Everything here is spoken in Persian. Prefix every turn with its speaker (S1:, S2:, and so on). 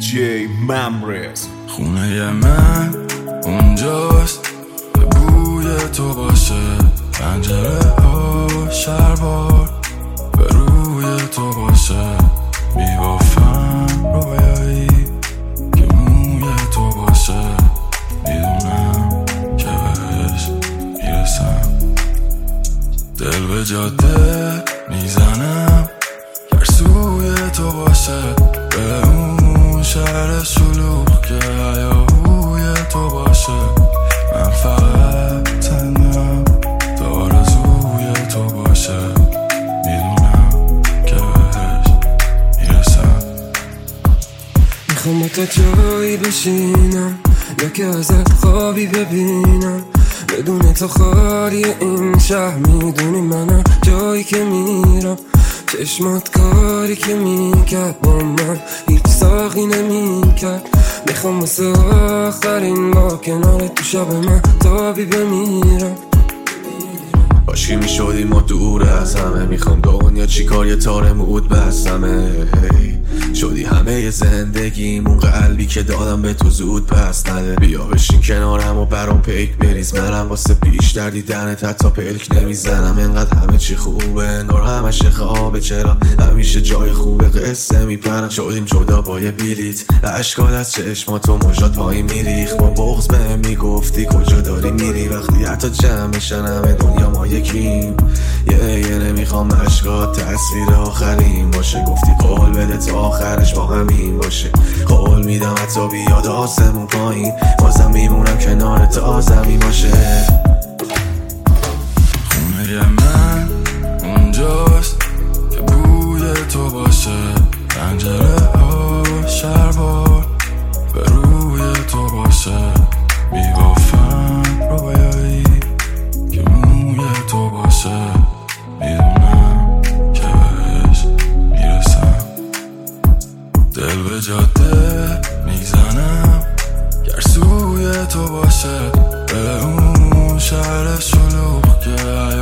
S1: جی ممرز.
S2: خونه من اونجاست که بوی تو باشه، پنجره ها شربار به روی تو باشه، میبافم رویایی که موی تو باشه، میدونم که بهش میرسم. دل به جاده میزنم گرسوی تو باشه، به اون شهر شلوغ که هیاهوی تو باشه. من فقط تنم تا آرزوی تو باشه، میدونم که بهش میرسم.
S3: میخوام با تو جایی بشینم یا که ازت خوابی ببینم، بدون تو خالی این شهر. میدونی منم جایی که میرم، چشمات کاری که میکرد با من هیچ ساقی نمیکرد. میخوام واسه آخرین با کنار تو شب من تابی بمیرم.
S4: کاشکی میشدیم ما دور از همه، میخوام دنیا چیکار یه تار مود بستمه. شدی همه زندگیم، اون قلبی که دادم به تو زود پس نده. بیا بشین کنارم و برام پیک بریز، منم واسه بیشتر دیدنت حتی پلک نمیزنم. انقدر همه چی خوبه انگار همش خوابه، چرا همیشه جای خوبه قصه میپرم. شدیم جدا با یه بلیت، اشکال از چشماتو مژات پایین میریخ. با بغض بهم میگفتی کجا داری میری، وقتی حتی جمع میشن همه دنیا ما یکیم. یه نمیخوام اشکات تصویر آخرین باشه، گفتی قول بده تا آخرش با همین باشه. قول میدم حتی بیاد آسمون پایین، بازم میمونم کنار تا زمین باشه.
S2: خونه من اونجاست که بوی تو باشه، پنجره ها شربار به روی تو باشه، میبافم رویایی که موی تو باشه، میدونم که بهش میرسم. دل به جاده میزنم گرسوی تو باشه، به اون شهر شلوغ که